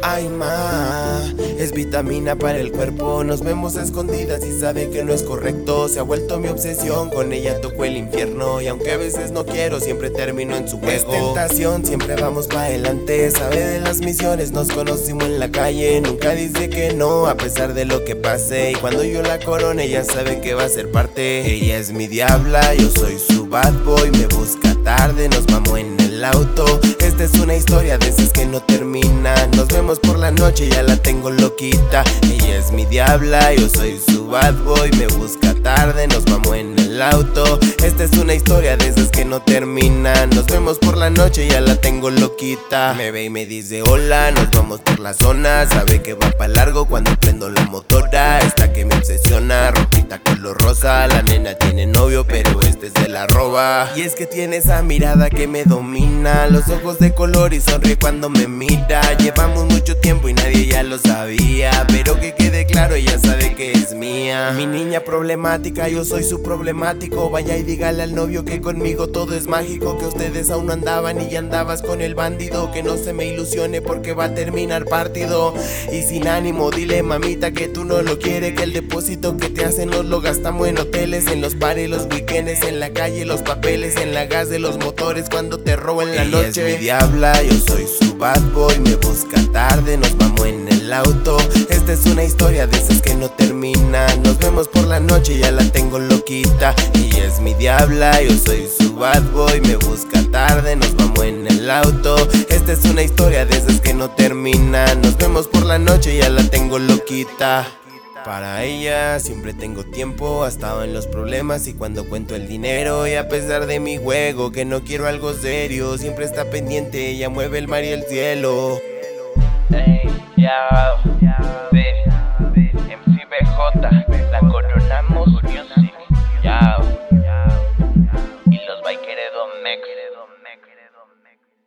Ay, ma, es vitamina para el cuerpo. Nos vemos a escondidas y sabe que no es correcto. Se ha vuelto mi obsesión, con ella toco el infierno. Y aunque a veces no quiero, siempre termino en su juego. Es tentación, siempre vamos pa' adelante. Sabe de las misiones, nos conocimos en la calle. Nunca dice que no, a pesar de lo que pase. Y cuando yo la corone, ella sabe que va a ser parte. Ella es mi diabla, yo soy su bad boy. Me busca tarde, nos vamos en el auto. Esta es una historia de esas que no termina. Nos vemos por la noche, ya la tengo loquita. Ella es mi diabla, yo soy su bad boy. Me busca tarde, nos vamos en el auto. Esta es una historia de esas que no termina. Nos vemos por la noche, ya la tengo loquita. Me ve y me dice hola, nos vamos por la zona. Sabe que va pa' largo cuando prendo la motora. Esta que me obsesiona, ropita color rosa. La nena tiene novio, pero este se la roba. Y es que tiene esa mirada que me domina. Los ojos de color y sonríe cuando me mira. Llevamos mucho tiempo y nadie ya lo sabía, pero que quede claro, ella sabe que es mía. Mi niña problemática, yo soy su problemático. Vaya y dígale al novio que conmigo todo es mágico. Que ustedes aún no andaban y ya andabas con el bandido. Que no se me ilusione porque va a terminar partido. Y sin ánimo, dile mamita que tú no lo quieres. Que el depósito que te hacen nos lo gastamos en hoteles, en los pares, los weekends, en la calle, los papeles, en la gas de los motores cuando te roban la noche. Ella es mi diabla, yo soy su bad boy. Me busca tarde, nos vamos en el auto. Esta es una historia de esas que no termina. Nos vemos por la noche, ya la tengo loquita. Ella es mi diabla, yo soy su bad boy. Me busca tarde, nos vamos en el auto. Esta es una historia de esas que no termina. Nos vemos por la noche, ya la tengo loquita. Para ella siempre tengo tiempo, ha estado en los problemas y cuando cuento el dinero. Y a pesar de mi juego, que no quiero algo serio, siempre está pendiente, ella mueve el mar y el cielo. Hey, yeah.